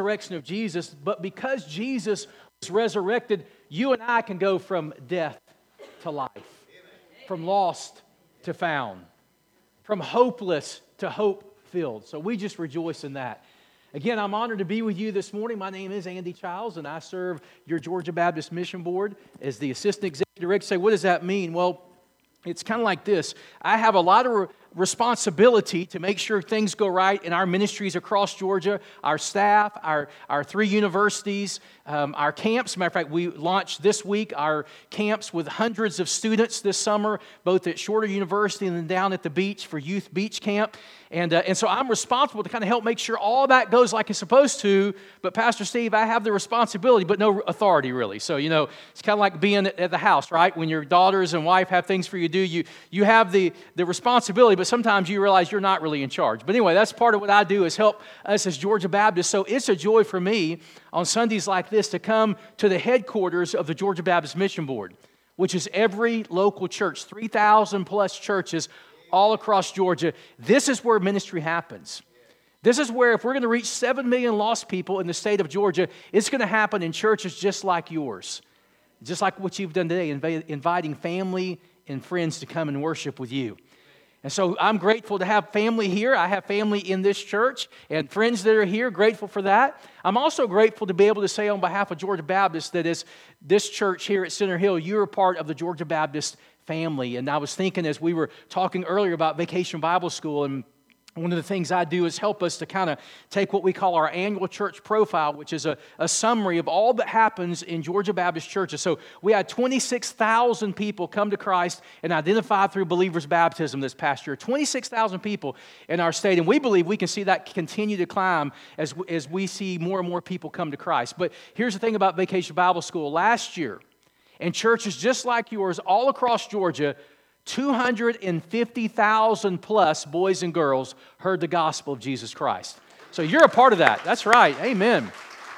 resurrection of Jesus, but because Jesus was resurrected, you and I can go from death to life, from lost to found, from hopeless to hope-filled. So we just rejoice in that. Again, I'm honored to be with you this morning. My name is Andy Childs, and I serve your Georgia Baptist Mission Board as the Assistant Executive Director. Say, what does that mean? Well, it's kind of like this. I have a lot of responsibility to make sure things go right in our ministries across Georgia, our staff, our 3 universities, our camps. Matter of fact, we launched this week our camps with hundreds of students this summer, both at Shorter University and then down at the beach for Youth Beach Camp. And so I'm responsible to kind of help make sure all that goes like it's supposed to. But Pastor Steve, I have the responsibility, but no authority really. So, it's kind of like being at the house, right? When your daughters and wife have things for you to do, you have the responsibility, but sometimes you realize you're not really in charge. But anyway, that's part of what I do is help us as Georgia Baptists. So it's a joy for me on Sundays like this to come to the headquarters of the Georgia Baptist Mission Board, which is every local church, 3,000 plus churches all across Georgia. This is where ministry happens. This is where if we're going to reach 7 million lost people in the state of Georgia, it's going to happen in churches just like yours. Just like what you've done today, inviting family and friends to come and worship with you. And so I'm grateful to have family here. I have family in this church and friends that are here, grateful for that. I'm also grateful to be able to say on behalf of Georgia Baptist that as this church here at Center Hill, you're a part of the Georgia Baptist family. And I was thinking as we were talking earlier about Vacation Bible School, and one of the things I do is help us to kind of take what we call our annual church profile, which is a summary of all that happens in Georgia Baptist churches. So we had 26,000 people come to Christ and identify through believers' baptism this past year. 26,000 people in our state, and we believe we can see that continue to climb as we see more and more people come to Christ. But here's the thing about Vacation Bible School. Last year, in churches just like yours all across Georgia, 250,000 plus boys and girls heard the gospel of Jesus Christ. So you're a part of that. That's right. Amen.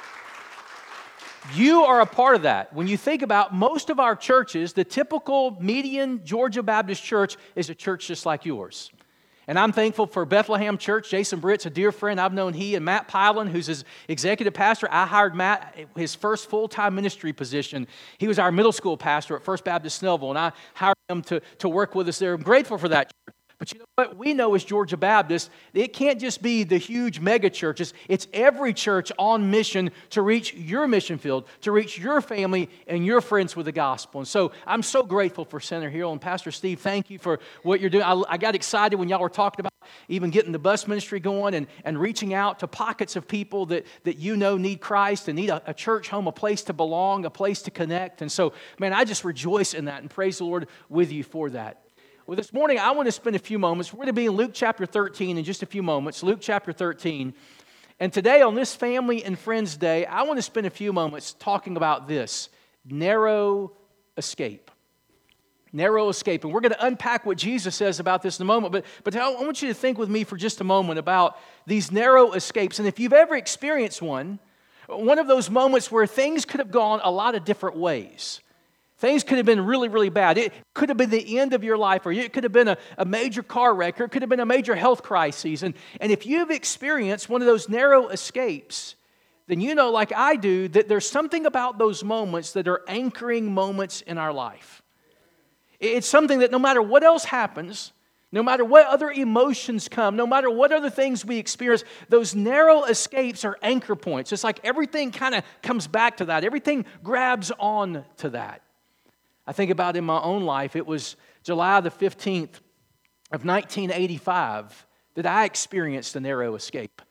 You are a part of that. When you think about most of our churches, the typical median Georgia Baptist church is a church just like yours. And I'm thankful for Bethlehem Church. Jason Britt's a dear friend. I've known he and Matt Pylan, who's his executive pastor. I hired Matt, his first full-time ministry position. He was our middle school pastor at First Baptist Snellville, and I hired him to work with us there. I'm grateful for that church. But you know what? We know as Georgia Baptist, it can't just be the huge mega churches. It's every church on mission to reach your mission field, to reach your family and your friends with the gospel. And so I'm so grateful for Center Hill. And Pastor Steve, thank you for what you're doing. I got excited when y'all were talking about even getting the bus ministry going and reaching out to pockets of people that need Christ and need a church home, a place to belong, a place to connect. And so, man, I just rejoice in that and praise the Lord with you for that. Well, this morning, I want to spend a few moments. We're going to be in Luke chapter 13 in just a few moments. Luke chapter 13. And today, on this Family and Friends Day, I want to spend a few moments talking about this, narrow escape. Narrow escape. And we're going to unpack what Jesus says about this in a moment. But I want you to think with me for just a moment about these narrow escapes. And if you've ever experienced one of those moments where things could have gone a lot of different ways. Things could have been really, really bad. It could have been the end of your life, or it could have been a major car wreck, or it could have been a major health crisis. And if you've experienced one of those narrow escapes, then you know, like I do, that there's something about those moments that are anchoring moments in our life. It's something that no matter what else happens, no matter what other emotions come, no matter what other things we experience, those narrow escapes are anchor points. It's like everything kind of comes back to that. Everything grabs on to that. I think about in my own life, it was July the 15th of 1985 that I experienced a narrow escape.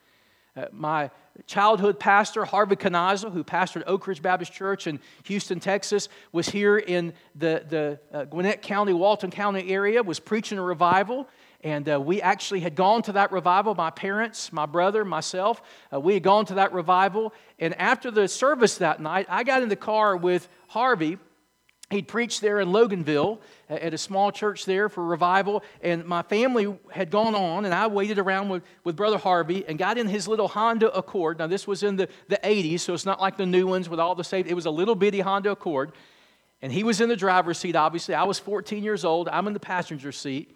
My childhood pastor, Harvey Canizel, who pastored Oak Ridge Baptist Church in Houston, Texas, was here in the Gwinnett County, Walton County area, was preaching a revival. And we actually had gone to that revival, my parents, my brother, myself. We had gone to that revival. And after the service that night, I got in the car with Harvey. He'd preached there in Loganville at a small church there for revival, and my family had gone on, and I waited around with Brother Harvey and got in his little Honda Accord. Now, this was in the 80s, so it's not like the new ones with all the safety. It was a little bitty Honda Accord, and he was in the driver's seat, obviously. I was 14 years old. I'm in the passenger seat,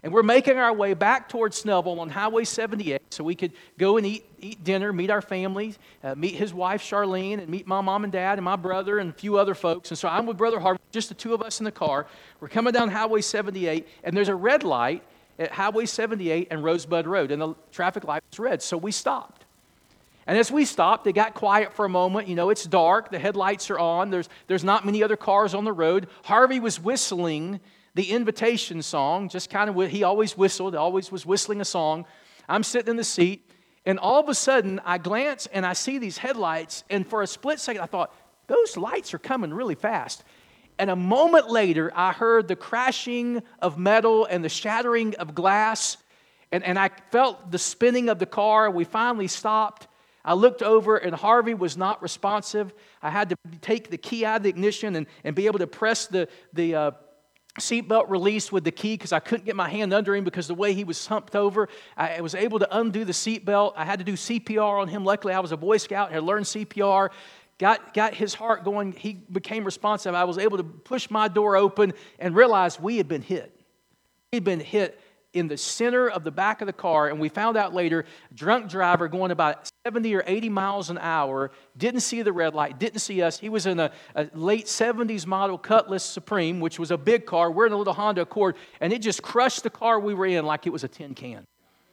And we're making our way back towards Snellville on Highway 78 so we could go and eat dinner, meet our family, meet his wife Charlene, and meet my mom and dad and my brother and a few other folks. And so I'm with Brother Harvey, just the two of us in the car. We're coming down Highway 78, and there's a red light at Highway 78 and Rosebud Road, and the traffic light was red, so we stopped. And as we stopped, it got quiet for a moment. You know, it's dark, the headlights are on, there's not many other cars on the road. Harvey was whistling the invitation song, just kind of, he always whistled, always was whistling a song. I'm sitting in the seat, and all of a sudden, I glance and I see these headlights, and for a split second, I thought, those lights are coming really fast. And a moment later, I heard the crashing of metal and the shattering of glass, and I felt the spinning of the car. We finally stopped. I looked over, and Harvey was not responsive. I had to take the key out of the ignition and be able to press the seatbelt release with the key because I couldn't get my hand under him because the way he was humped over. I was able to undo the seatbelt. I had to do CPR on him. Luckily, I was a Boy Scout and had learned CPR. Got his heart going. He became responsive. I was able to push my door open and realize we had been hit. We had been hit in the center of the back of the car, and we found out later, drunk driver going about 70 or 80 miles an hour, didn't see the red light, didn't see us. He was in a late 70s model Cutlass Supreme, which was a big car. We're in a little Honda Accord, and it just crushed the car we were in like it was a tin can.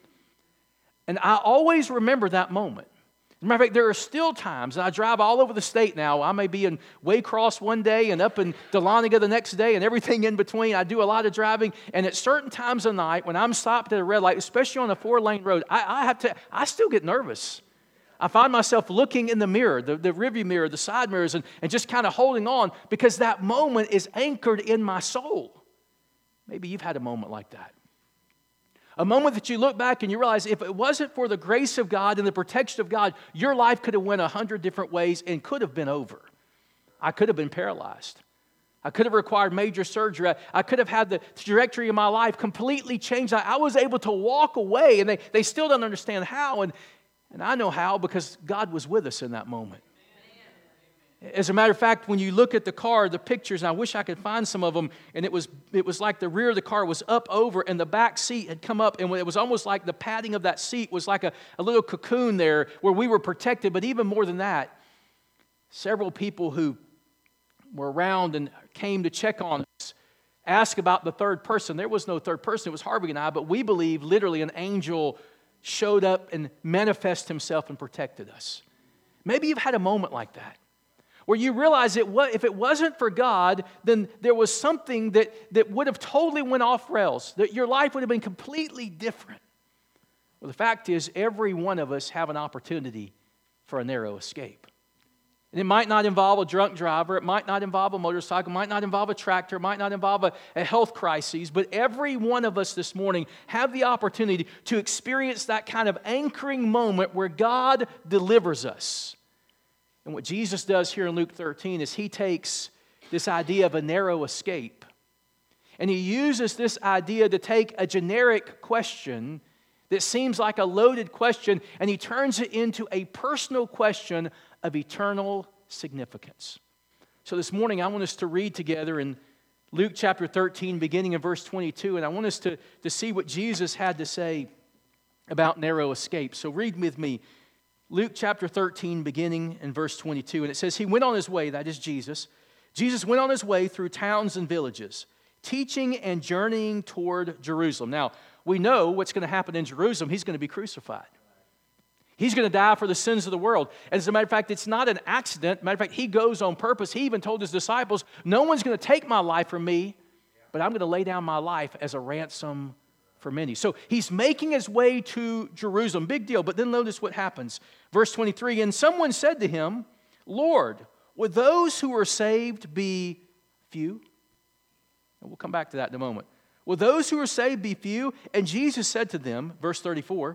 And I always remember that moment. As a matter of fact, there are still times, and I drive all over the state now. I may be in Waycross one day and up in Dahlonega the next day and everything in between. I do a lot of driving, and at certain times of night when I'm stopped at a red light, especially on a 4-lane road, I still get nervous. I find myself looking in the mirror, the rearview mirror, the side mirrors, and just kind of holding on because that moment is anchored in my soul. Maybe you've had a moment like that. A moment that you look back and you realize if it wasn't for the grace of God and the protection of God, your life could have went 100 different ways and could have been over. I could have been paralyzed. I could have required major surgery. I could have had the trajectory of my life completely changed. I was able to walk away, and they still don't understand how. And I know how because God was with us in that moment. As a matter of fact, when you look at the car, the pictures, and I wish I could find some of them, and it was like the rear of the car was up over, and the back seat had come up, and it was almost like the padding of that seat was like a little cocoon there where we were protected. But even more than that, several people who were around and came to check on us asked about the third person. There was no third person. It was Harvey and I, but we believe literally an angel showed up and manifested himself and protected us. Maybe you've had a moment like that, where you realize if it wasn't for God, then there was something that would have totally went off rails, that your life would have been completely different. Well, the fact is, every one of us have an opportunity for a narrow escape. And it might not involve a drunk driver, it might not involve a motorcycle, it might not involve a tractor, it might not involve a health crisis, but every one of us this morning have the opportunity to experience that kind of anchoring moment where God delivers us. And what Jesus does here in Luke 13 is he takes this idea of a narrow escape, and he uses this idea to take a generic question that seems like a loaded question, and he turns it into a personal question of eternal significance. So this morning I want us to read together in Luke chapter 13, beginning in verse 22, and I want us to see what Jesus had to say about narrow escape. So read with me Luke chapter 13, beginning in verse 22. And it says, he went on his way, that is Jesus. Jesus went on his way through towns and villages, teaching and journeying toward Jerusalem. Now, we know what's going to happen in Jerusalem. He's going to be crucified. He's going to die for the sins of the world. And as a matter of fact, it's not an accident. Matter of fact, he goes on purpose. He even told his disciples, no one's going to take my life from me, but I'm going to lay down my life as a ransom for many. So he's making his way to Jerusalem. Big deal. But then notice what happens. Verse 23, and someone said to him, Lord, would those who are saved be few? And we'll come back to that in a moment. Will those who are saved be few? And Jesus said to them, verse 24,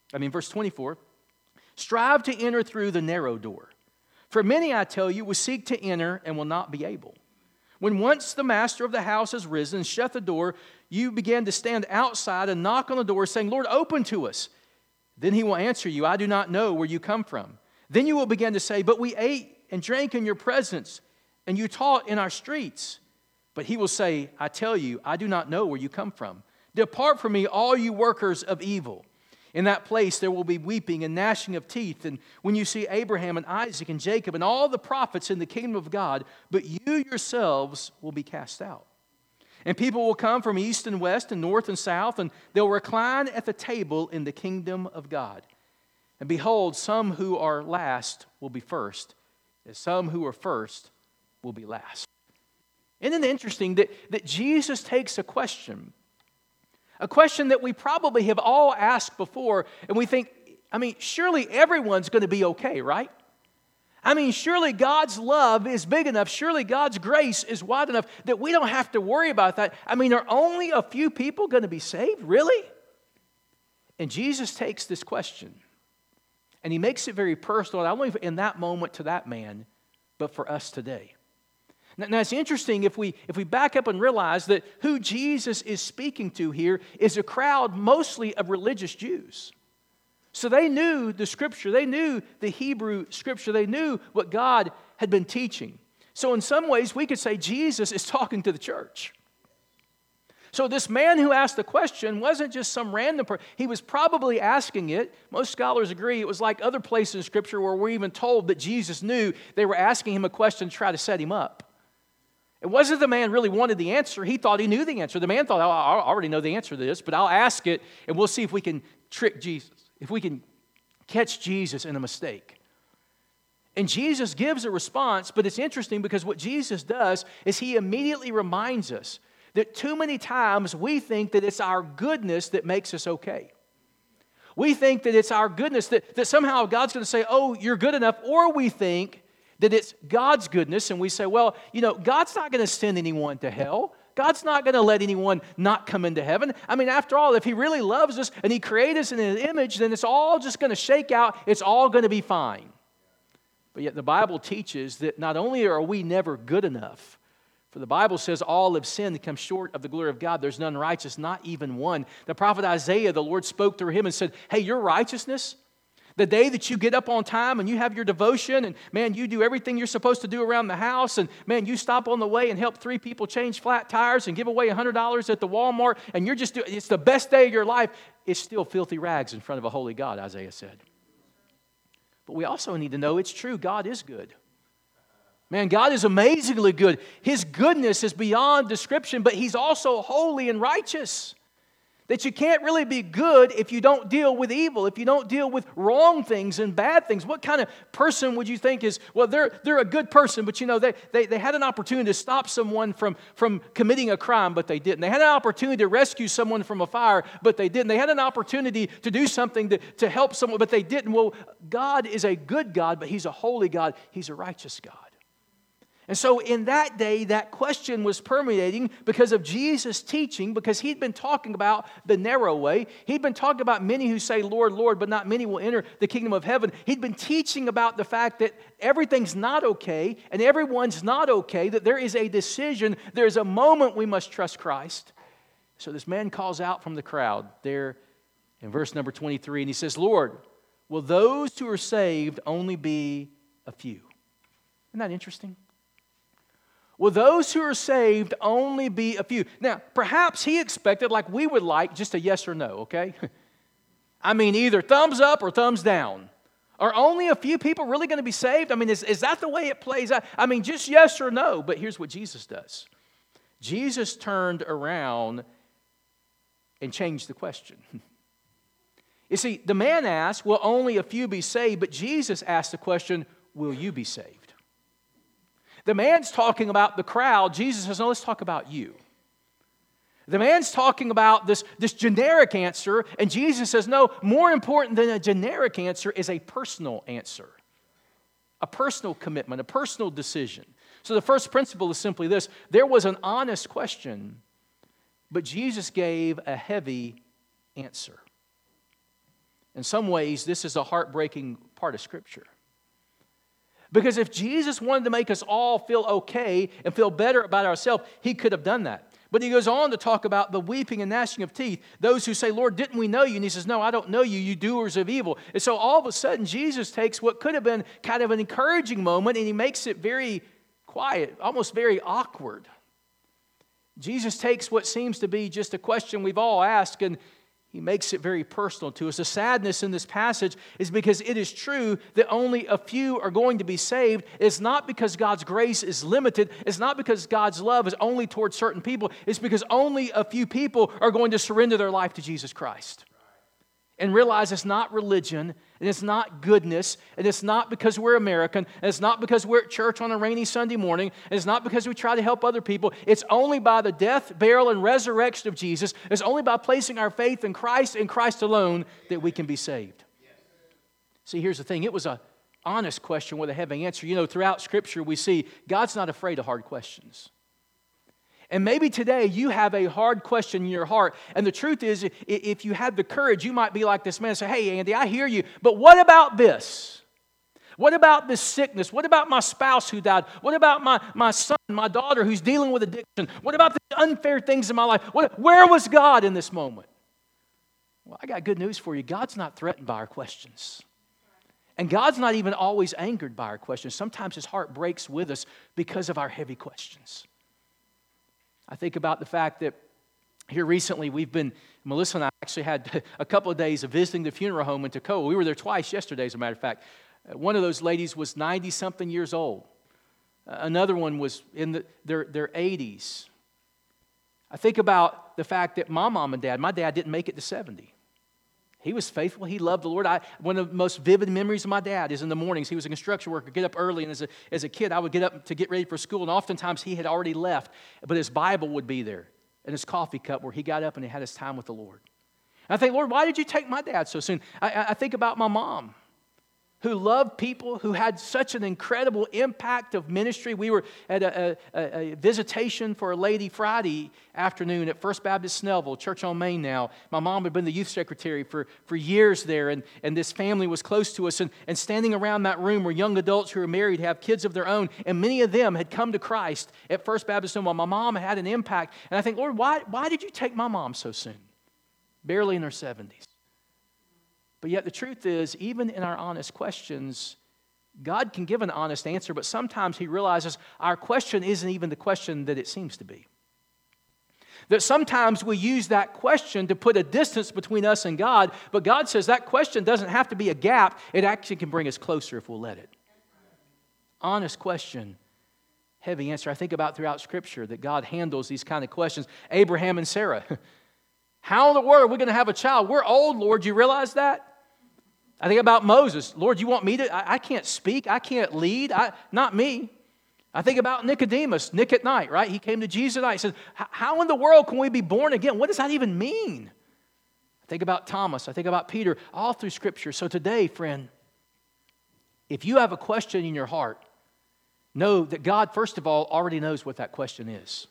strive to enter through the narrow door. For many, I tell you, will seek to enter and will not be able. When once the master of the house has risen and shut the door, you begin to stand outside and knock on the door, saying, Lord, open to us. Then he will answer you, I do not know where you come from. Then you will begin to say, but we ate and drank in your presence, and you taught in our streets. But he will say, I tell you, I do not know where you come from. Depart from me, all you workers of evil. In that place there will be weeping and gnashing of teeth. And when you see Abraham and Isaac and Jacob and all the prophets in the kingdom of God, but you yourselves will be cast out. And people will come from east and west and north and south, and they'll recline at the table in the kingdom of God. And behold, some who are last will be first, and some who are first will be last. Isn't it interesting that Jesus takes a question that we probably have all asked before, and we think, surely everyone's going to be okay, right? Surely God's love is big enough, surely God's grace is wide enough that we don't have to worry about that. Are only a few people going to be saved? Really? And Jesus takes this question, and He makes it very personal, not only in that moment to that man, but for us today. Now, it's interesting if we back up and realize that who Jesus is speaking to here is a crowd mostly of religious Jews. So they knew the Scripture. They knew the Hebrew Scripture. They knew what God had been teaching. So in some ways, we could say Jesus is talking to the church. So this man who asked the question wasn't just some random person. He was probably asking it. Most scholars agree it was like other places in Scripture where we're even told that Jesus knew they were asking him a question to try to set him up. It wasn't the man really wanted the answer. He thought he knew the answer. The man thought, I already know the answer to this, but I'll ask it, and we'll see if we can trick Jesus, if we can catch Jesus in a mistake. And Jesus gives a response, but it's interesting because what Jesus does is He immediately reminds us that too many times we think that it's our goodness that makes us okay. We think that it's our goodness that somehow God's going to say, oh, you're good enough, or we think that it's God's goodness, and we say, well, God's not going to send anyone to hell. God's not going to let anyone not come into heaven. After all, if He really loves us and He created us in His image, then it's all just going to shake out. It's all going to be fine. But yet the Bible teaches that not only are we never good enough, for the Bible says all have sinned and come short of the glory of God. There's none righteous, not even one. The prophet Isaiah, the Lord spoke through him and said, hey, your righteousness, the day that you get up on time and you have your devotion and, man, you do everything you're supposed to do around the house and, man, you stop on the way and help 3 people change flat tires and give away $100 at the Walmart and you're just doing, it's the best day of your life. It's still filthy rags in front of a holy God, Isaiah said. But we also need to know it's true. God is good. Man, God is amazingly good. His goodness is beyond description, but He's also holy and righteous. That you can't really be good if you don't deal with evil, if you don't deal with wrong things and bad things. What kind of person would you think is, well, they're a good person, but they had an opportunity to stop someone from committing a crime, but they didn't. They had an opportunity to rescue someone from a fire, but they didn't. They had an opportunity to do something to help someone, but they didn't. Well, God is a good God, but He's a holy God. He's a righteous God. And so in that day, that question was permeating because of Jesus' teaching, because He'd been talking about the narrow way. He'd been talking about many who say, Lord, Lord, but not many will enter the kingdom of heaven. He'd been teaching about the fact that everything's not okay and everyone's not okay, that there is a decision, there's a moment we must trust Christ. So this man calls out from the crowd there in verse number 23, and he says, Lord, will those who are saved only be a few? Isn't that interesting? Will those who are saved only be a few? Now, perhaps he expected, like we would like, just a yes or no, okay? Either thumbs up or thumbs down. Are only a few people really going to be saved? Is that the way it plays out? Just yes or no. But here's what Jesus does. Jesus turned around and changed the question. You see, the man asked, will only a few be saved? But Jesus asked the question, will you be saved? The man's talking about the crowd. Jesus says, no, let's talk about you. The man's talking about this generic answer, and Jesus says, no, more important than a generic answer is a personal answer, a personal commitment, a personal decision. So the first principle is simply this. There was an honest question, but Jesus gave a heavy answer. In some ways, this is a heartbreaking part of Scripture. Because if Jesus wanted to make us all feel okay and feel better about ourselves, He could have done that. But He goes on to talk about the weeping and gnashing of teeth. Those who say, Lord, didn't we know you? And He says, no, I don't know you, you doers of evil. And so all of a sudden, Jesus takes what could have been kind of an encouraging moment and He makes it very quiet, almost very awkward. Jesus takes what seems to be just a question we've all asked and He makes it very personal to us. The sadness in this passage is because it is true that only a few are going to be saved. It's not because God's grace is limited. It's not because God's love is only towards certain people. It's because only a few people are going to surrender their life to Jesus Christ. And realize it's not religion, and it's not goodness, and it's not because we're American, and it's not because we're at church on a rainy Sunday morning, and it's not because we try to help other people. It's only by the death, burial, and resurrection of Jesus. It's only by placing our faith in Christ and Christ alone that we can be saved. See, here's the thing. It was an honest question with a heavy answer. You know, throughout Scripture we see God's not afraid of hard questions. And maybe today you have a hard question in your heart. And the truth is, if you had the courage, you might be like this man and say, hey, Andy, I hear you, but what about this? What about this sickness? What about my spouse who died? What about my son, my daughter who's dealing with addiction? What about the unfair things in my life? Where was God in this moment? Well, I got good news for you. God's not threatened by our questions. And God's not even always angered by our questions. Sometimes His heart breaks with us because of our heavy questions. I think about the fact that here recently Melissa and I actually had a couple of days of visiting the funeral home in Toccoa. We were there twice yesterday, as a matter of fact. One of those ladies was 90-something years old. Another one was in their 80s. I think about the fact that my mom and dad, my dad didn't make it to 70. He was faithful. He loved the Lord. One of the most vivid memories of my dad is in the mornings. He was a construction worker, get up early, and as a kid, I would get up to get ready for school, and oftentimes he had already left, but his Bible would be there and his coffee cup where he got up and he had his time with the Lord. And I think, Lord, why did you take my dad so soon? I think about my mom, who loved people, who had such an incredible impact of ministry. We were at a visitation for a lady Friday afternoon at First Baptist Snellville, church on Main now. My mom had been the youth secretary for years there, and this family was close to us. And standing around that room were young adults who were married, have kids of their own, and many of them had come to Christ at First Baptist Snellville. My mom had an impact. And I think, Lord, why did you take my mom so soon? Barely in her 70s. But yet the truth is, even in our honest questions, God can give an honest answer, but sometimes He realizes our question isn't even the question that it seems to be. That sometimes we use that question to put a distance between us and God, but God says that question doesn't have to be a gap. It actually can bring us closer if we'll let it. Honest question, heavy answer. I think about throughout Scripture that God handles these kind of questions. Abraham and Sarah. How in the world are we going to have a child? We're old, Lord. You realize that? I think about Moses. Lord, you want me to? I can't speak. I can't lead. Not me. I think about Nicodemus, Nick at night, right? He came to Jesus at night. He said, how in the world can we be born again? What does that even mean? I think about Thomas. I think about Peter, all through Scripture. So today, friend, if you have a question in your heart, know that God, first of all, already knows what that question is.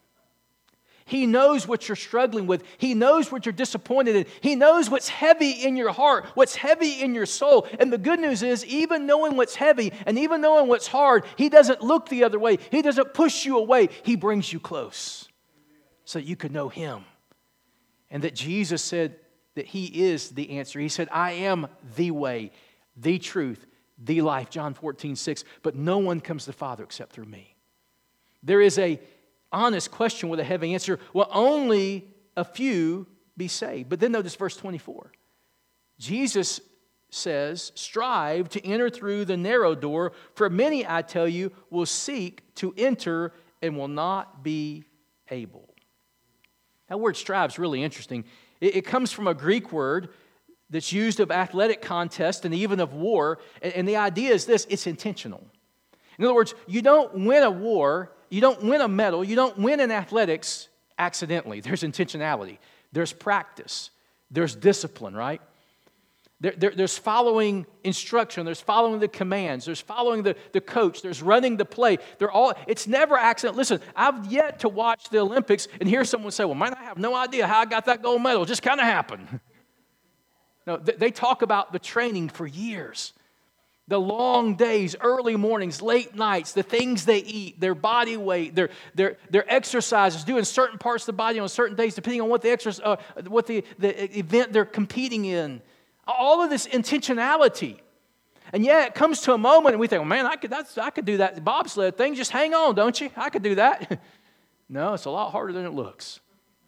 He knows what you're struggling with. He knows what you're disappointed in. He knows what's heavy in your heart, what's heavy in your soul. And the good news is, even knowing what's heavy and even knowing what's hard, He doesn't look the other way. He doesn't push you away. He brings you close so that you can know Him. And that Jesus said that He is the answer. He said, I am the way, the truth, the life. John 14:6. But no one comes to the Father except through me. There is a honest question with a heavy answer. Will only a few be saved? But then notice verse 24. Jesus says, strive to enter through the narrow door, for many, I tell you, will seek to enter and will not be able. That word strive is really interesting. It comes from a Greek word that's used of athletic contest and even of war. And the idea is this: it's intentional. In other words, you don't win a war, you don't win a medal, you don't win in athletics accidentally. There's intentionality. There's practice. There's discipline, right? There's following instruction. There's following the commands. There's following the coach. There's running the play. It's never accident. Listen, I've yet to watch the Olympics and hear someone say, well, man, I have no idea how I got that gold medal. It just kind of happened. No, they talk about the training for years. The long days, early mornings, late nights, the things they eat, their body weight, their exercises, doing certain parts of the body on certain days, depending on what the event they're competing in. All of this intentionality. And yeah, it comes to a moment and we think, well, man, I could do that bobsled thing. Just hang on, don't you? I could do that. No, it's a lot harder than it looks.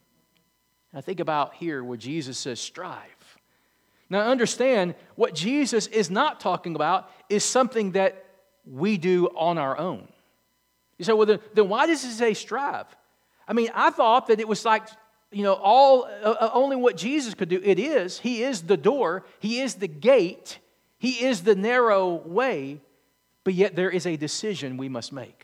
I think about here where Jesus says, strive. Now understand, what Jesus is not talking about is something that we do on our own. You say, well, then why does it say strive? I mean, I thought that it was like, only what Jesus could do. It is. He is the door. He is the gate. He is the narrow way. But yet there is a decision we must make.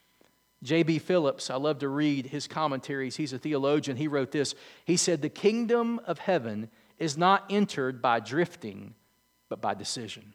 J.B. Phillips, I love to read his commentaries. He's a theologian. He wrote this. He said, the kingdom of heaven is not entered by drifting, but by decision.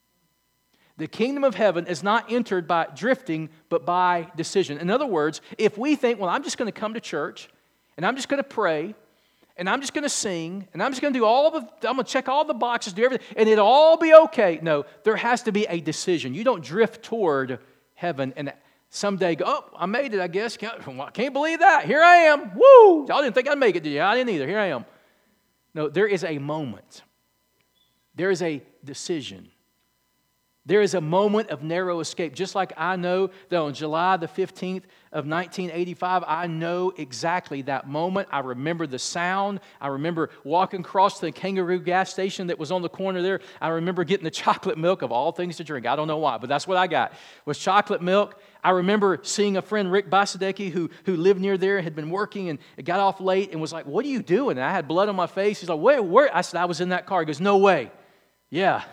The kingdom of heaven is not entered by drifting, but by decision. In other words, if we think, well, I'm just going to come to church, and I'm just going to pray, and I'm just going to sing, and I'm just going to I'm going to check all the boxes, do everything, and it'll all be okay. No, there has to be a decision. You don't drift toward heaven and someday go, oh, I made it, I guess. Can't believe that. Here I am. Woo! Y'all didn't think I'd make it, did you? I didn't either. Here I am. No, there is a moment. There is a decision. There is a moment of narrow escape. Just like I know that on July the 15th of 1985, I know exactly that moment. I remember the sound. I remember walking across the Kangaroo gas station that was on the corner there. I remember getting the chocolate milk of all things to drink. I don't know why, but that's what I got, was chocolate milk. I remember seeing a friend, Rick Basadecki, who lived near there, had been working and got off late and was like, what are you doing? And I had blood on my face. He's like, where? I said, I was in that car. He goes, no way. Yeah.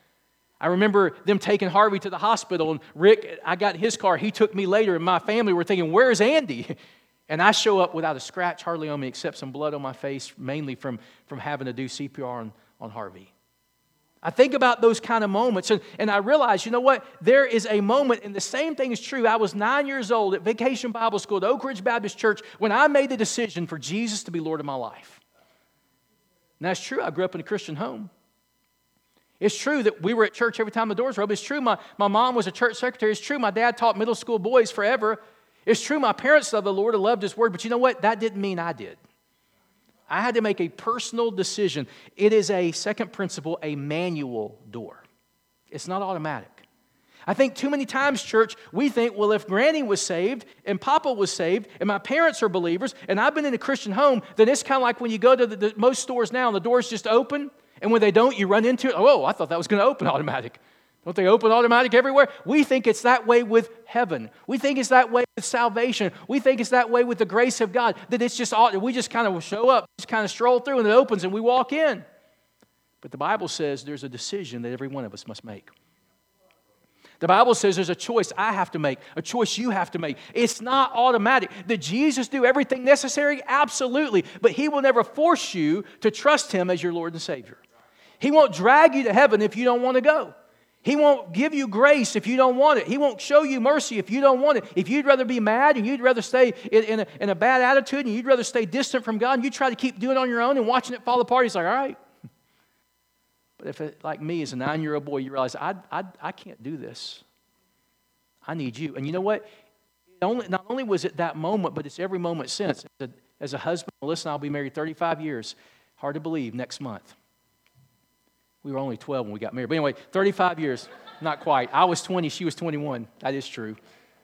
I remember them taking Harvey to the hospital, and Rick, I got in his car. He took me later, and my family were thinking, where's Andy? And I show up without a scratch hardly on me except some blood on my face, mainly from having to do CPR on Harvey. I think about those kind of moments, and I realize, you know what? There is a moment, and the same thing is true. I was 9 years old at Vacation Bible School at Oak Ridge Baptist Church when I made the decision for Jesus to be Lord of my life. And that's true. I grew up in a Christian home. It's true that we were at church every time the doors were open. It's true my mom was a church secretary. It's true my dad taught middle school boys forever. It's true my parents loved the Lord and loved His Word. But you know what? That didn't mean I did. I had to make a personal decision. It is a second principle, a manual door. It's not automatic. I think too many times, church, we think, well, if Granny was saved and Papa was saved and my parents are believers and I've been in a Christian home, then it's kind of like when you go to most stores now and the doors just open. And when they don't, you run into it. Oh, I thought that was going to open automatic. Don't they open automatic everywhere? We think it's that way with heaven. We think it's that way with salvation. We think it's that way with the grace of God, that it's just, we just kind of show up, just kind of stroll through, and it opens, and we walk in. But the Bible says there's a decision that every one of us must make. The Bible says there's a choice I have to make, a choice you have to make. It's not automatic. Did Jesus do everything necessary? Absolutely. But He will never force you to trust Him as your Lord and Savior. He won't drag you to heaven if you don't want to go. He won't give you grace if you don't want it. He won't show you mercy if you don't want it. If you'd rather be mad and you'd rather stay in a bad attitude and you'd rather stay distant from God and you try to keep doing it on your own and watching it fall apart, He's like, all right. But if it, like me as a 9-year-old boy, you realize, I can't do this. I need you. And you know what? Not only was it that moment, but it's every moment since. As a husband, Melissa and I will be married 35 years. Hard to believe, next month. We were only 12 when we got married. But anyway, 35 years. Not quite. I was 20, she was 21. That is true.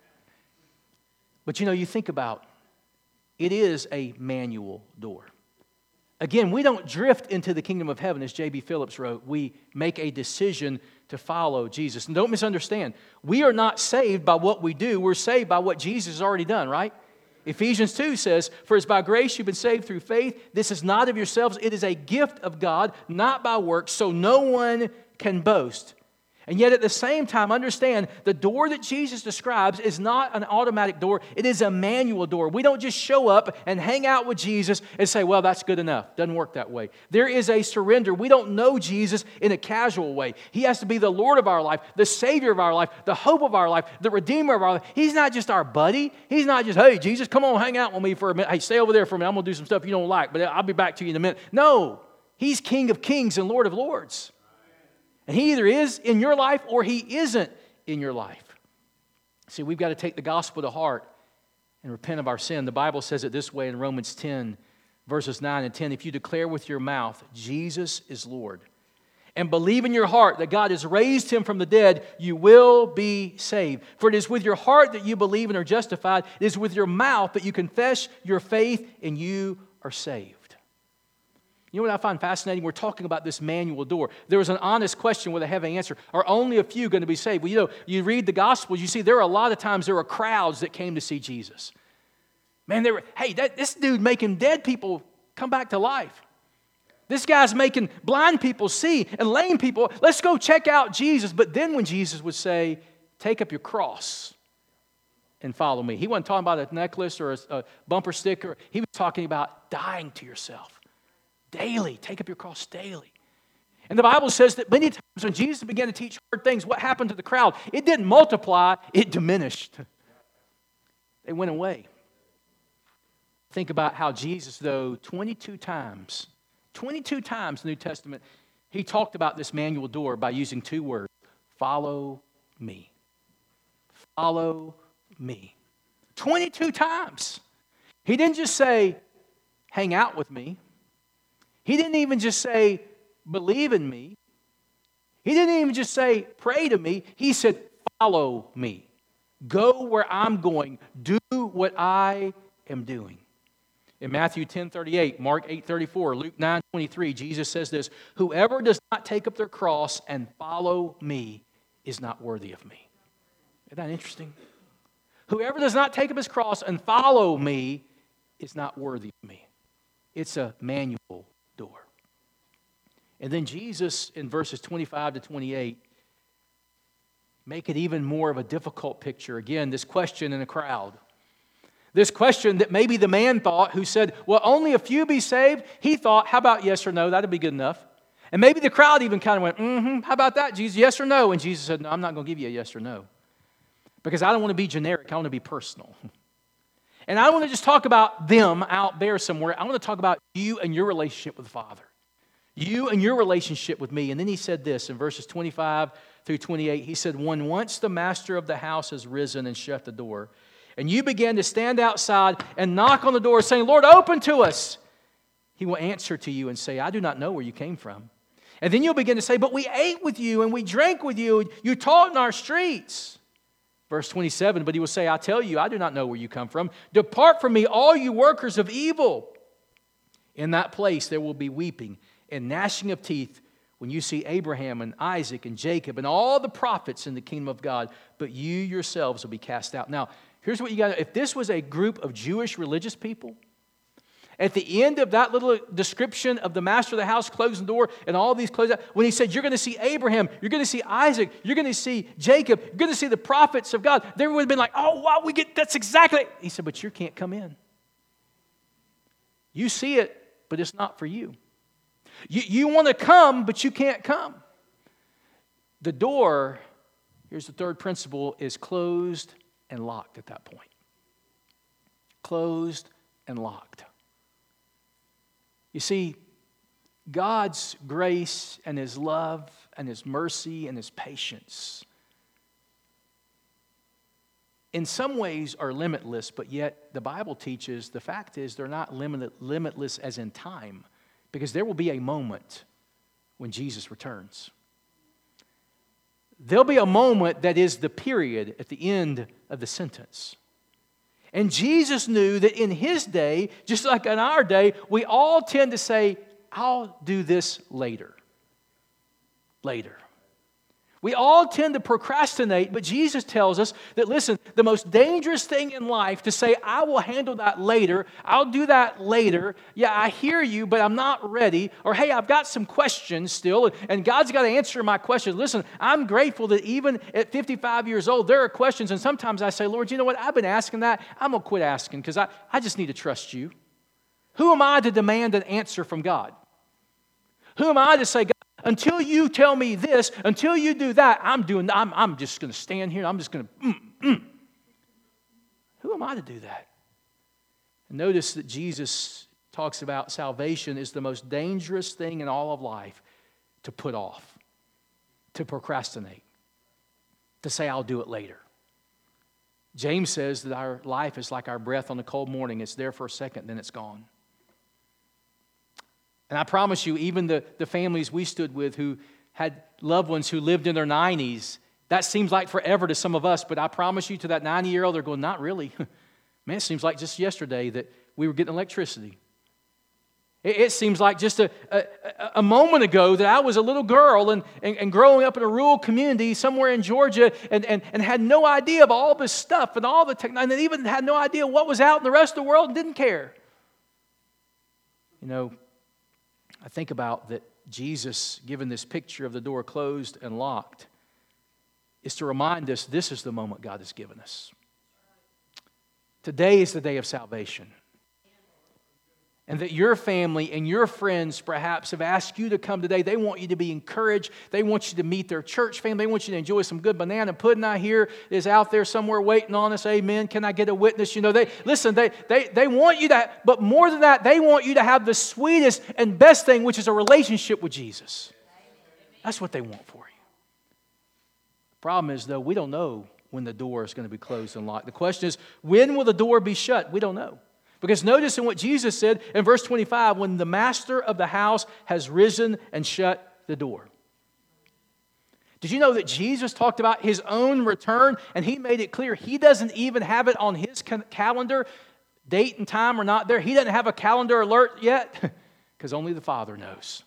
But you know, you think about, it is a manual door. Again, we don't drift into the kingdom of heaven, as J.B. Phillips wrote. We make a decision to follow Jesus. And don't misunderstand. We are not saved by what we do. We're saved by what Jesus has already done, right? Ephesians 2 says, for it's by grace you've been saved through faith. This is not of yourselves. It is a gift of God, not by works, so no one can boast. And yet at the same time, understand, the door that Jesus describes is not an automatic door. It is a manual door. We don't just show up and hang out with Jesus and say, well, that's good enough. Doesn't work that way. There is a surrender. We don't know Jesus in a casual way. He has to be the Lord of our life, the Savior of our life, the hope of our life, the Redeemer of our life. He's not just our buddy. He's not just, hey, Jesus, come on, hang out with me for a minute. Hey, stay over there for a minute. I'm going to do some stuff you don't like, but I'll be back to you in a minute. No, He's King of Kings and Lord of Lords. And He either is in your life or He isn't in your life. See, we've got to take the gospel to heart and repent of our sin. The Bible says it this way in Romans 10, verses 9 and 10. If you declare with your mouth, Jesus is Lord, and believe in your heart that God has raised him from the dead, you will be saved. For it is with your heart that you believe and are justified. It is with your mouth that you confess your faith and you are saved. You know what I find fascinating? We're talking about this manual door. There was an honest question with a heavy answer. Are only a few going to be saved? Well, you read the Gospels, you see there are a lot of times there were crowds that came to see Jesus. Man, this dude making dead people come back to life. This guy's making blind people see and lame people. Let's go check out Jesus. But then when Jesus would say, take up your cross and follow me. He wasn't talking about a necklace or a bumper sticker. He was talking about dying to yourself. Daily. Take up your cross daily. And the Bible says that many times when Jesus began to teach hard things, what happened to the crowd? It didn't multiply, it diminished. They went away. Think about how Jesus, though, 22 times in the New Testament, he talked about this manual door by using two words. Follow me. Follow me. 22 times. He didn't just say, hang out with me. He didn't even just say, believe in me. He didn't even just say, pray to me. He said, follow me. Go where I'm going. Do what I am doing. In Matthew 10:38, Mark 8:34, Luke 9:23, Jesus says this, whoever does not take up their cross and follow me is not worthy of me. Isn't that interesting? Whoever does not take up his cross and follow me is not worthy of me. It's a manual door. And then Jesus, in verses 25 to 28, make it even more of a difficult picture. Again, this question in a crowd. This question that maybe the man thought who said, well, only a few be saved. He thought, how about yes or no? That'd be good enough. And maybe the crowd even kind of went, how about that, Jesus? Yes or no? And Jesus said, no, I'm not going to give you a yes or no. Because I don't want to be generic. I want to be personal. And I don't want to just talk about them out there somewhere. I want to talk about you and your relationship with the Father. You and your relationship with me. And then he said this in verses 25 through 28. He said, when once the master of the house has risen and shut the door, and you begin to stand outside and knock on the door saying, Lord, open to us, he will answer to you and say, I do not know where you came from. And then you'll begin to say, but we ate with you and we drank with you. You taught in our streets. Verse 27, but he will say, I tell you, I do not know where you come from. Depart from me, all you workers of evil. In that place there will be weeping and gnashing of teeth when you see Abraham and Isaac and Jacob and all the prophets in the kingdom of God, but you yourselves will be cast out. Now, here's what you got to know. If this was a group of Jewish religious people, at the end of that little description of the master of the house closing the door and all these closed out, when he said, you're going to see Abraham, you're going to see Isaac, you're going to see Jacob, you're going to see the prophets of God, they would have been like, oh, wow, that's exactly. He said, but you can't come in. You see it, but it's not for you. You want to come, but you can't come. The door, here's the third principle, is closed and locked at that point. Closed and locked. You see, God's grace and His love and His mercy and His patience in some ways are limitless, but yet the Bible teaches the fact is they're not limitless as in time, because there will be a moment when Jesus returns. There'll be a moment that is the period at the end of the sentence. And Jesus knew that in His day, just like in our day, we all tend to say, I'll do this later. Later. We all tend to procrastinate, but Jesus tells us that, listen, the most dangerous thing in life to say, I will handle that later, I'll do that later, yeah, I hear you, but I'm not ready, or hey, I've got some questions still, and God's got to answer my questions. Listen, I'm grateful that even at 55 years old, there are questions, and sometimes I say, Lord, you know what, I've been asking that, I'm going to quit asking, because I just need to trust you. Who am I to demand an answer from God? Who am I to say, God, until you tell me this, until you do that, I'm just going to stand here. I'm just going to, Who am I to do that? And notice that Jesus talks about salvation is the most dangerous thing in all of life to put off, to procrastinate, to say, I'll do it later. James says that our life is like our breath on a cold morning. It's there for a second, then it's gone. And I promise you, even the families we stood with who had loved ones who lived in their 90s. That seems like forever to some of us, but I promise you to that 90-year-old, they're going, not really. Man, it seems like just yesterday that we were getting electricity. It seems like just a moment ago that I was a little girl and growing up in a rural community somewhere in Georgia and had no idea of all this stuff and all the technology, and even had no idea what was out in the rest of the world and didn't care. You know, I think about that Jesus, given this picture of the door closed and locked, is to remind us this is the moment God has given us. Today is the day of salvation. And that your family and your friends perhaps have asked you to come today. They want you to be encouraged. They want you to meet their church family. They want you to enjoy some good banana pudding I hear is out there somewhere waiting on us. Amen. Can I get a witness? You know, they want you to, but more than that, they want you to have the sweetest and best thing, which is a relationship with Jesus. That's what they want for you. The problem is, though, we don't know when the door is going to be closed and locked. The question is, when will the door be shut? We don't know. Because notice in what Jesus said in verse 25, when the master of the house has risen and shut the door. Did you know that Jesus talked about His own return, and He made it clear He doesn't even have it on His calendar? Date and time are not there. He doesn't have a calendar alert yet because only the Father knows.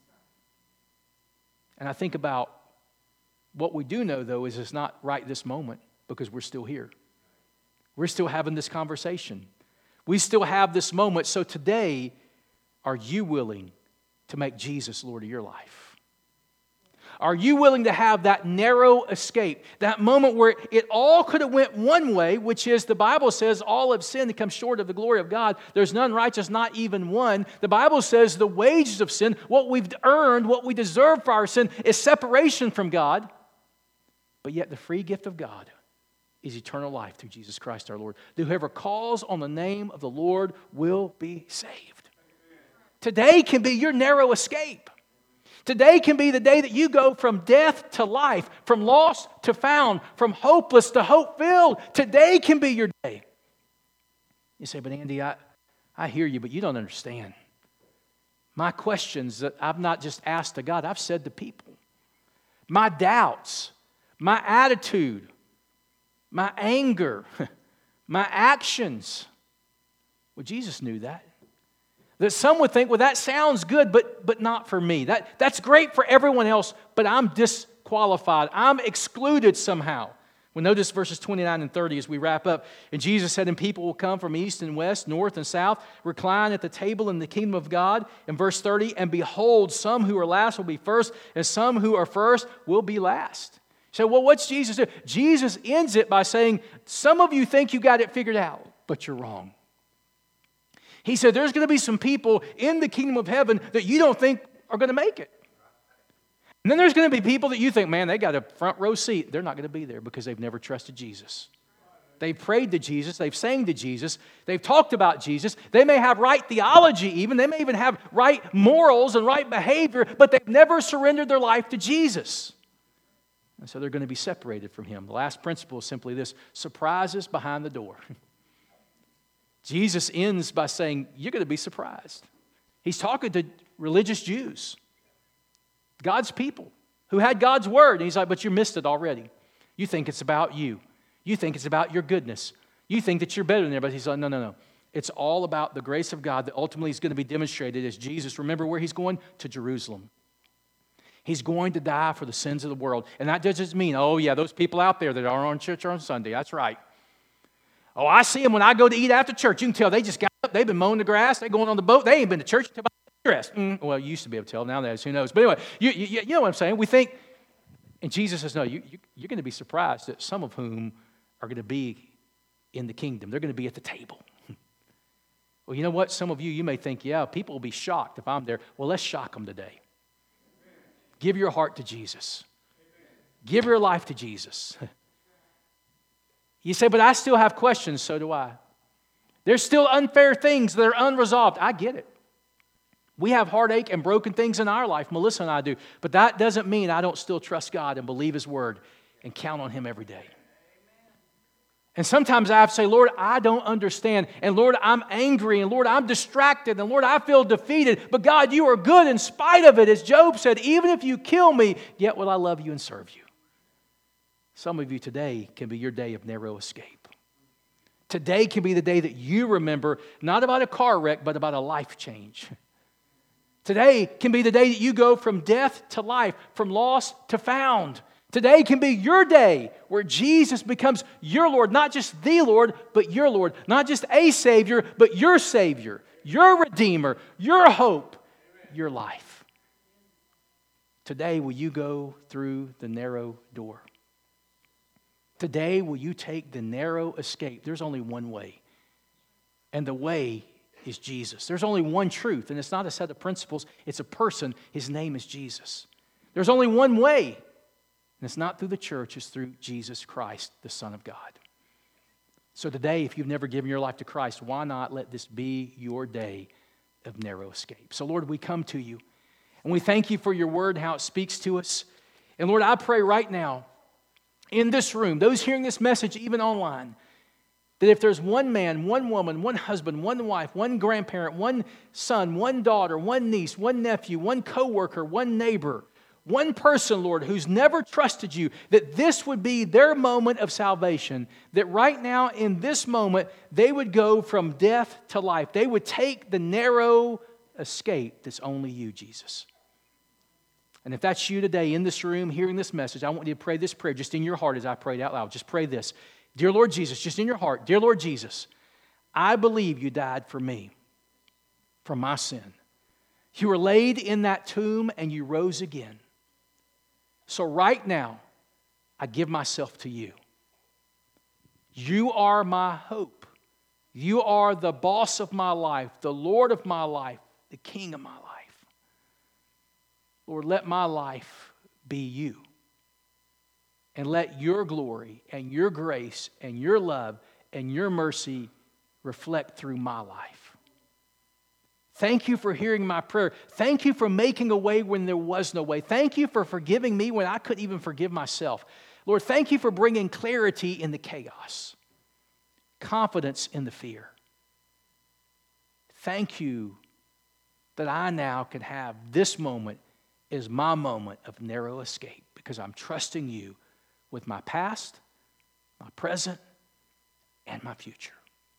And I think about what we do know, though, is it's not right this moment because we're still here. We're still having this conversation. We still have this moment. So today, are you willing to make Jesus Lord of your life? Are you willing to have that narrow escape? That moment where it all could have went one way, which is the Bible says all have sinned and come short of the glory of God. There's none righteous, not even one. The Bible says the wages of sin, what we've earned, what we deserve for our sin, is separation from God. But yet the free gift of God is eternal life through Jesus Christ our Lord. Whoever calls on the name of the Lord will be saved. Today can be your narrow escape. Today can be the day that you go from death to life, from lost to found, from hopeless to hope-filled. Today can be your day. You say, but Andy, I hear you, but you don't understand. My questions that I've not just asked to God, I've said to people. My doubts, my attitude, my anger, my actions. Well, Jesus knew that. That some would think, well, that sounds good, but not for me. That's great for everyone else, but I'm disqualified. I'm excluded somehow. Well, notice verses 29 and 30 as we wrap up. And Jesus said, and people will come from east and west, north and south, recline at the table in the kingdom of God. In verse 30, and behold, some who are last will be first, and some who are first will be last. So, well, what's Jesus do? Jesus ends it by saying, some of you think you got it figured out, but you're wrong. He said, there's going to be some people in the kingdom of heaven that you don't think are going to make it. And then there's going to be people that you think, man, they got a front row seat. They're not going to be there because they've never trusted Jesus. They've prayed to Jesus. They've sang to Jesus. They've talked about Jesus. They may have right theology even. They may even have right morals and right behavior, but they've never surrendered their life to Jesus. And so they're going to be separated from Him. The last principle is simply this: surprises behind the door. Jesus ends by saying, you're going to be surprised. He's talking to religious Jews, God's people, who had God's word. And He's like, but you missed it already. You think it's about you. You think it's about your goodness. You think that you're better than everybody. He's like, no. It's all about the grace of God that ultimately is going to be demonstrated as Jesus. Remember where He's going? To Jerusalem. He's going to die for the sins of the world. And that doesn't mean, oh yeah, those people out there that are on church on Sunday, that's right. Oh, I see them when I go to eat after church. You can tell they just got up, they've been mowing the grass, they're going on the boat, they ain't been to church until about dressed. Well, you used to be able to tell, nowadays, who knows. But anyway, you know what I'm saying? We think, and Jesus says, no, you're going to be surprised that some of whom are going to be in the kingdom. They're going to be at the table. Well, you know what? Some of you may think, yeah, people will be shocked if I'm there. Well, let's shock them today. Give your heart to Jesus. Give your life to Jesus. You say, but I still have questions. So do I. There's still unfair things that are unresolved. I get it. We have heartache and broken things in our life. Melissa and I do. But that doesn't mean I don't still trust God and believe His word and count on Him every day. And sometimes I have to say, Lord, I don't understand. And Lord, I'm angry. And Lord, I'm distracted. And Lord, I feel defeated. But God, you are good in spite of it. As Job said, even if you kill me, yet will I love you and serve you. Some of you today can be your day of narrow escape. Today can be the day that you remember not about a car wreck, but about a life change. Today can be the day that you go from death to life, from lost to found. Today can be your day where Jesus becomes your Lord, not just the Lord, but your Lord. Not just a Savior, but your Savior, your Redeemer, your hope, your life. Today, will you go through the narrow door? Today, will you take the narrow escape? There's only one way, and the way is Jesus. There's only one truth, and it's not a set of principles. It's a person. His name is Jesus. There's only one way. And it's not through the church, it's through Jesus Christ, the Son of God. So today, if you've never given your life to Christ, why not let this be your day of narrow escape? So Lord, we come to you, and we thank you for your word and how it speaks to us. And Lord, I pray right now, in this room, those hearing this message, even online, that if there's one man, one woman, one husband, one wife, one grandparent, one son, one daughter, one niece, one nephew, one coworker, one neighbor, one person, Lord, who's never trusted you, that this would be their moment of salvation, that right now in this moment, they would go from death to life. They would take the narrow escape that's only you, Jesus. And if that's you today in this room, hearing this message, I want you to pray this prayer just in your heart as I prayed out loud. Just pray this. Dear Lord Jesus, just in your heart, dear Lord Jesus, I believe you died for me, for my sin. You were laid in that tomb and you rose again. So right now, I give myself to you. You are my hope. You are the boss of my life, the Lord of my life, the King of my life. Lord, let my life be you. And let your glory and your grace and your love and your mercy reflect through my life. Thank you for hearing my prayer. Thank you for making a way when there was no way. Thank you for forgiving me when I couldn't even forgive myself. Lord, thank you for bringing clarity in the chaos, confidence in the fear. Thank you that I now can have this moment as my moment of narrow escape because I'm trusting you with my past, my present, and my future.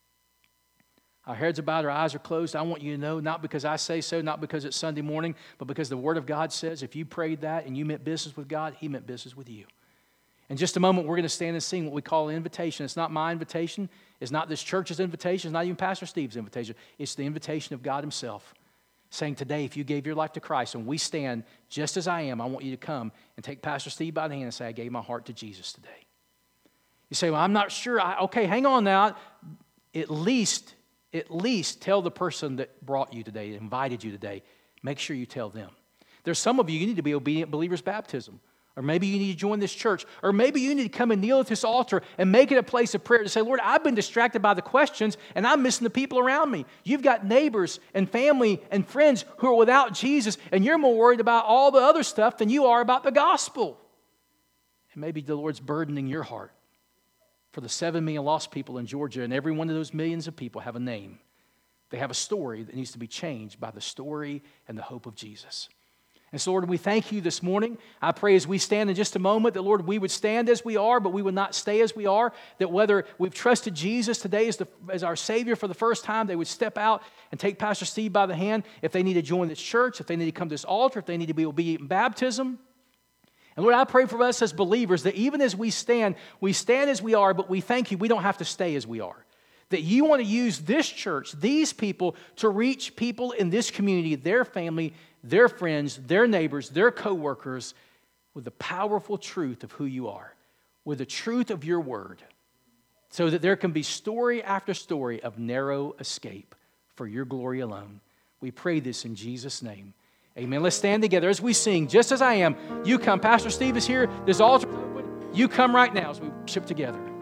Our heads are bowed, our eyes are closed. I want you to know, not because I say so, not because it's Sunday morning, but because the Word of God says if you prayed that and you meant business with God, He meant business with you. In just a moment, we're going to stand and sing what we call an invitation. It's not my invitation. It's not this church's invitation. It's not even Pastor Steve's invitation. It's the invitation of God Himself, saying today, if you gave your life to Christ and we stand just as I am, I want you to come and take Pastor Steve by the hand and say, I gave my heart to Jesus today. You say, well, I'm not sure. Okay, hang on now. At least tell the person that brought you today, invited you today, make sure you tell them. There's some of you need to be obedient believers baptism. Or maybe you need to join this church. Or maybe you need to come and kneel at this altar and make it a place of prayer to say, Lord, I've been distracted by the questions and I'm missing the people around me. You've got neighbors and family and friends who are without Jesus and you're more worried about all the other stuff than you are about the gospel. And maybe the Lord's burdening your heart for the 7 million lost people in Georgia, and every one of those millions of people have a name. They have a story that needs to be changed by the story and the hope of Jesus. And so, Lord, we thank you this morning. I pray as we stand in just a moment that, Lord, we would stand as we are, but we would not stay as we are. That whether we've trusted Jesus today as our Savior for the first time, they would step out and take Pastor Steve by the hand. If they need to join this church, if they need to come to this altar, if they need to be obedient in baptism. And Lord, I pray for us as believers that even as we stand as we are, but we thank you, we don't have to stay as we are. That you want to use this church, these people, to reach people in this community, their family, their friends, their neighbors, their co-workers, with the powerful truth of who you are, with the truth of your word, so that there can be story after story of narrow escape for your glory alone. We pray this in Jesus' name. Amen. Let's stand together as we sing. Just as I am, you come. Pastor Steve is here. This altar is open. You come right now as we worship together.